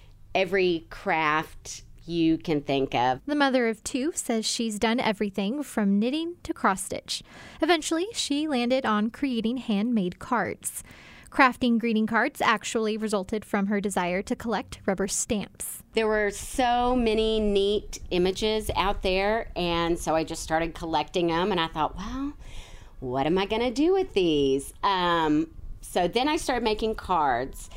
every craft you can think of. The mother of two says she's done everything from knitting to cross-stitch. Eventually, she landed on creating handmade cards. Crafting greeting cards actually resulted from her desire to collect rubber stamps. There were so many neat images out there, and so I just started collecting them, and I thought, well, what am I going to do with these? Um, so then I started making cards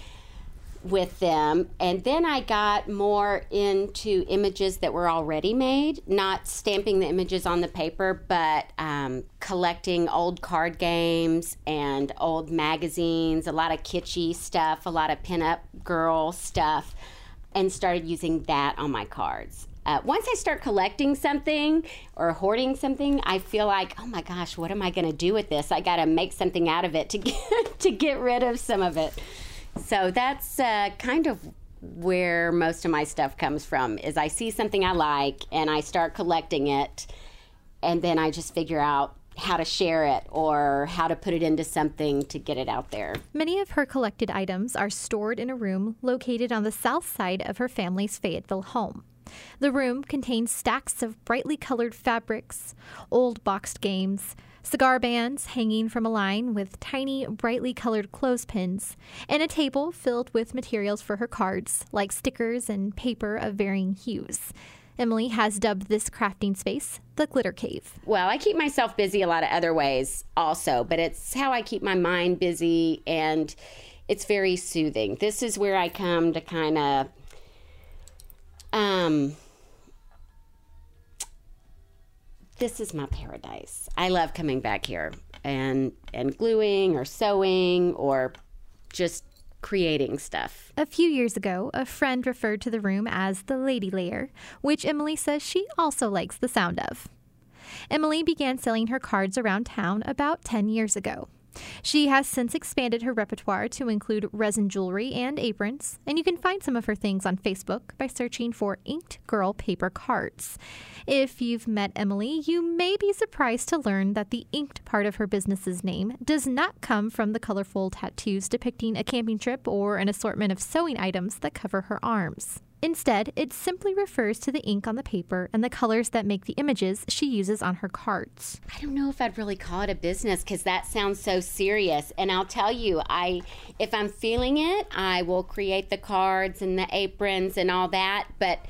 with them, and then I got more into images that were already made, not stamping the images on the paper, but um, collecting old card games and old magazines, a lot of kitschy stuff, a lot of pinup girl stuff, and started using that on my cards. Uh, once I start collecting something or hoarding something, I feel like, oh my gosh, what am I going to do with this? I got to make something out of it to get, to get rid of some of it. So that's uh, kind of where most of my stuff comes from, is I see something I like and I start collecting it, and then I just figure out how to share it or how to put it into something to get it out there. Many of her collected items are stored in a room located on the south side of her family's Fayetteville home. The room contains stacks of brightly colored fabrics, old boxed games, cigar bands hanging from a line with tiny, brightly colored clothespins, and a table filled with materials for her cards, like stickers and paper of varying hues. Emily has dubbed this crafting space the Glitter Cave. Well, I keep myself busy a lot of other ways also, but it's how I keep my mind busy, and it's very soothing. This is where I come to kind of um this is my paradise. I love coming back here and and gluing or sewing or just creating stuff. A few years ago, a friend referred to the room as the Lady Layer, which Emily says she also likes the sound of. Emily began selling her cards around town about ten years ago. She has since expanded her repertoire to include resin jewelry and aprons, and you can find some of her things on Facebook by searching for Inked Girl Paper Cards. If you've met Emily, you may be surprised to learn that the inked part of her business's name does not come from the colorful tattoos depicting a camping trip or an assortment of sewing items that cover her arms. Instead, it simply refers to the ink on the paper and the colors that make the images she uses on her cards. I don't know if I'd really call it a business because that sounds so serious. And I'll tell you, I if I'm feeling it, I will create the cards and the aprons and all that. But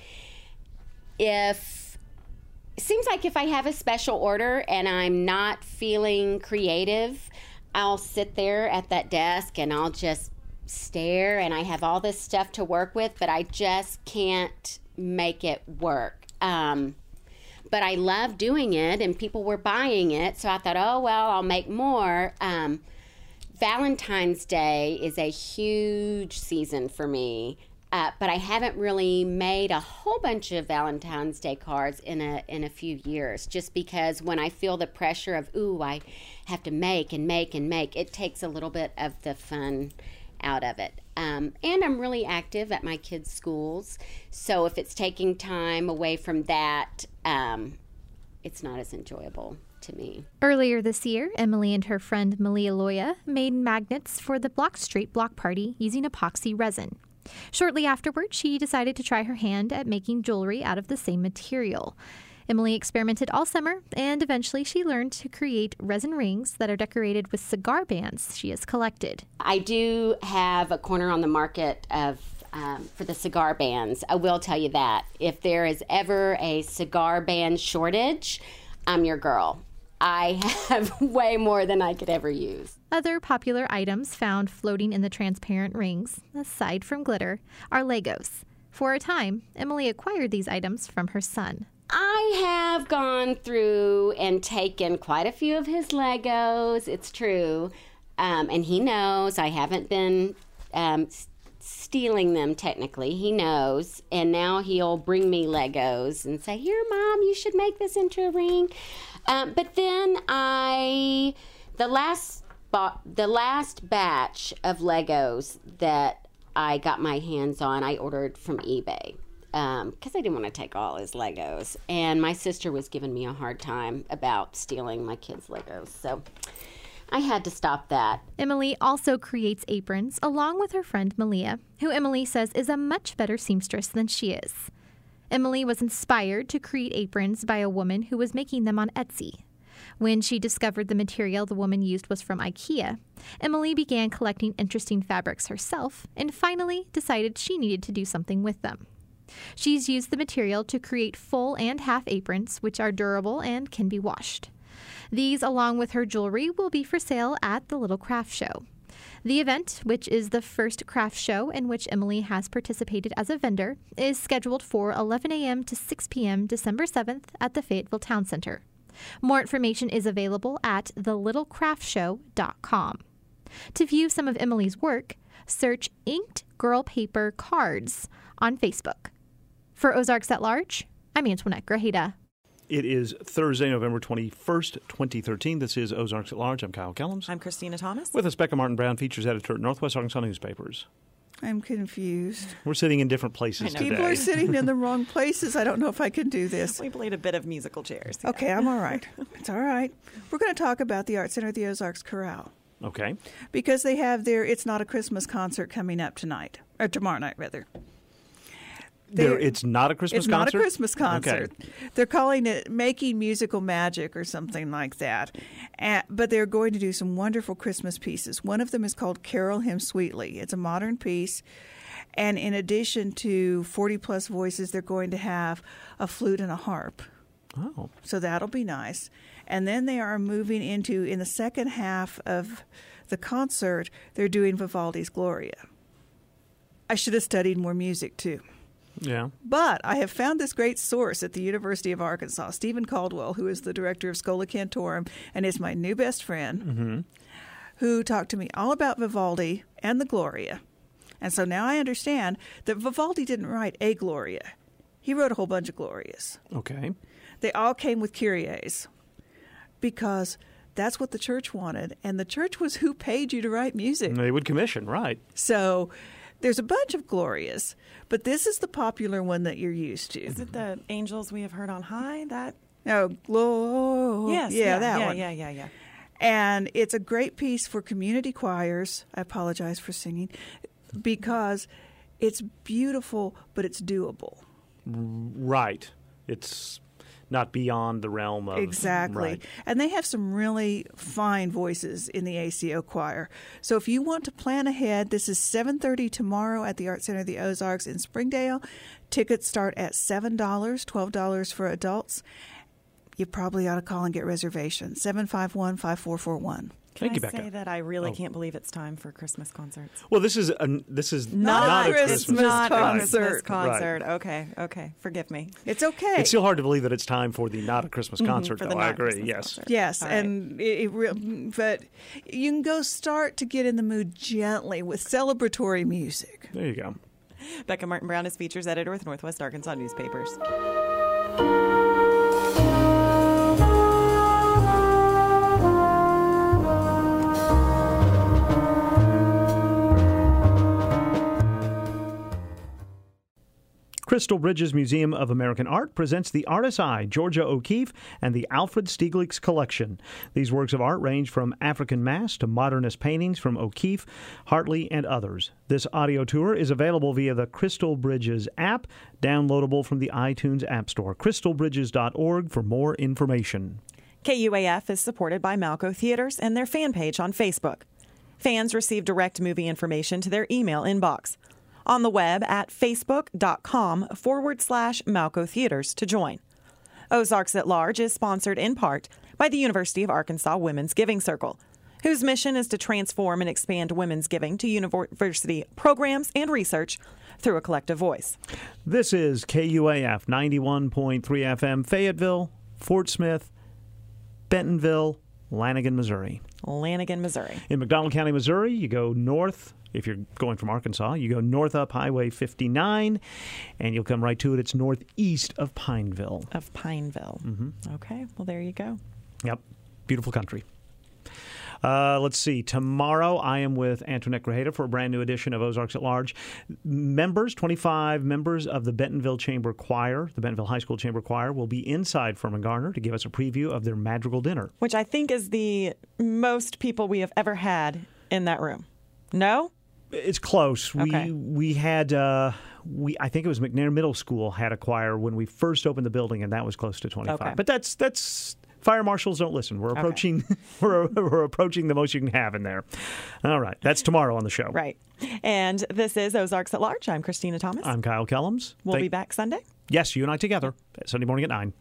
if it seems like if I have a special order and I'm not feeling creative, I'll sit there at that desk and I'll just stare, and I have all this stuff to work with, but I just can't make it work. Um, but I love doing it, and people were buying it, so I thought, oh, well, I'll make more. Um, Valentine's Day is a huge season for me, uh, but I haven't really made a whole bunch of Valentine's Day cards in a in a few years, just because when I feel the pressure of, ooh, I have to make and make and make, it takes a little bit of the fun out of it. Um, and I'm really active at my kids' schools, so if it's taking time away from that, um, it's not as enjoyable to me. Earlier this year, Emily and her friend Malia Loya made magnets for the Block Street block party using epoxy resin. Shortly afterward, she decided to try her hand at making jewelry out of the same material. Emily experimented all summer, and eventually she learned to create resin rings that are decorated with cigar bands she has collected. I do have a corner on the market of um, for the cigar bands. I will tell you that. If there is ever a cigar band shortage, I'm your girl. I have way more than I could ever use. Other popular items found floating in the transparent rings, aside from glitter, are Legos. For a time, Emily acquired these items from her son. I have gone through and taken quite a few of his Legos, it's true, um, and he knows I haven't been um, s- stealing them technically. He knows, and now he'll bring me Legos and say, here, Mom, you should make this into a ring. Um, but then I, the last, the last batch of Legos that I got my hands on, I ordered from eBay. Because um, I didn't want to take all his Legos. And my sister was giving me a hard time about stealing my kids' Legos. So I had to stop that. Emily also creates aprons along with her friend Malia, who Emily says is a much better seamstress than she is. Emily was inspired to create aprons by a woman who was making them on Etsy. When she discovered the material the woman used was from IKEA, Emily began collecting interesting fabrics herself and finally decided she needed to do something with them. She's used the material to create full and half aprons, which are durable and can be washed. These, along with her jewelry, will be for sale at the Little Craft Show. The event, which is the first craft show in which Emily has participated as a vendor, is scheduled for eleven a.m. to six p.m. December seventh at the Fayetteville Town Center. More information is available at the little craft show dot com. To view some of Emily's work, search Inked Girl Paper Cards on Facebook. For Ozarks at Large, I'm Antoinette Grajeda. It is Thursday, November twenty-first, twenty thirteen. This is Ozarks at Large. I'm Kyle Kellums. I'm Christina Thomas. With us, Becca Martin Brown, features editor at Northwest Arkansas Newspapers. I'm confused. We're sitting in different places today. People are sitting in the wrong places. I don't know if I can do this. We played a bit of musical chairs. Yeah. Okay, I'm all right. It's all right. We're going to talk about the Art Center of the Ozarks Chorale. Okay. Because they have their It's Not a Christmas concert coming up tonight, or tomorrow night, rather. There, it's not a Christmas it's concert? It's not a Christmas concert. Okay. They're calling it Making Musical Magic or something like that. And, but they're going to do some wonderful Christmas pieces. One of them is called Carol Him Sweetly. It's a modern piece. And in addition to forty-plus voices, they're going to have a flute and a harp. Oh. So that'll be nice. And then they are moving into, in the second half of the concert, they're doing Vivaldi's Gloria. I should have studied more music, too. Yeah. But I have found this great source at the University of Arkansas, Stephen Caldwell, who is the director of Schola Cantorum and is my new best friend, mm-hmm. who talked to me all about Vivaldi and the Gloria. And so now I understand that Vivaldi didn't write a Gloria. He wrote a whole bunch of Glorias. Okay. They all came with Kyries because that's what the church wanted. And the church was who paid you to write music. They would commission, right. So there's a bunch of Glorias, but this is the popular one that you're used to. Is it the Angels We Have Heard on High? That Oh, Gloria. Yes, yeah, yeah, that yeah, one. Yeah, yeah, yeah. And it's a great piece for community choirs. I apologize for singing because it's beautiful, but it's doable. Right. It's not beyond the realm of... Exactly. Right. And they have some really fine voices in the A C O choir. So if you want to plan ahead, this is seven thirty tomorrow at the Art Center of the Ozarks in Springdale. Tickets start at seven dollars, twelve dollars for adults. You probably ought to call and get reservations, seven five one, five four four one. Can Thank I you, Becca. say that I really Oh. can't believe it's time for Christmas concerts? Well, this is a, this is Not, not, a a Christmas, Christmas not a right. Christmas concert. Right. Okay, okay. Forgive me. It's okay. It's still hard to believe that it's time for the not a Christmas Mhm, concert, for though. the I not agree. Christmas Yes. concert. Yes, All right. and it, it real, but you can go start to get in the mood gently with celebratory music. There you go. Becca Martin Brown is features editor with Northwest Arkansas Newspapers. Crystal Bridges Museum of American Art presents the Artist's Eye, Georgia O'Keeffe, and the Alfred Stieglitz Collection. These works of art range from African masks to modernist paintings from O'Keeffe, Hartley, and others. This audio tour is available via the Crystal Bridges app, downloadable from the iTunes App Store. crystal bridges dot org for more information. K U A F is supported by Malco Theaters and their fan page on Facebook. Fans receive direct movie information to their email inbox. On the web at facebook.com forward slash Malco Theaters to join. Ozarks at Large is sponsored in part by the University of Arkansas Women's Giving Circle, whose mission is to transform and expand women's giving to university programs and research through a collective voice. This is K U A F ninety-one point three F M, Fayetteville, Fort Smith, Bentonville, Lanigan, Missouri. Lanigan, Missouri. In McDonald County, Missouri, you go north. If you're going from Arkansas, you go north up Highway fifty-nine, and you'll come right to it. It's northeast of Pineville. Of Pineville. Mm-hmm. Okay, well, there you go. Yep, beautiful country. Uh, let's see. Tomorrow, I am with Antoinette Grajeda for a brand new edition of Ozarks at Large. Members, twenty-five members of the Bentonville Chamber Choir, the Bentonville High School Chamber Choir, will be inside Furman Garner to give us a preview of their Madrigal Dinner. Which I think is the most people we have ever had in that room. No? It's close. Okay. We we had uh, we I think it was McNair Middle School had a choir when we first opened the building, and that was close to twenty-five. Okay. But that's that's fire marshals don't listen. We're approaching okay. we're we're approaching the most you can have in there. All right, that's tomorrow on the show. Right. And this is Ozarks at Large. I'm Christina Thomas. I'm Kyle Kellums. We'll Thank- be back Sunday. Yes, you and I together Sunday morning at nine.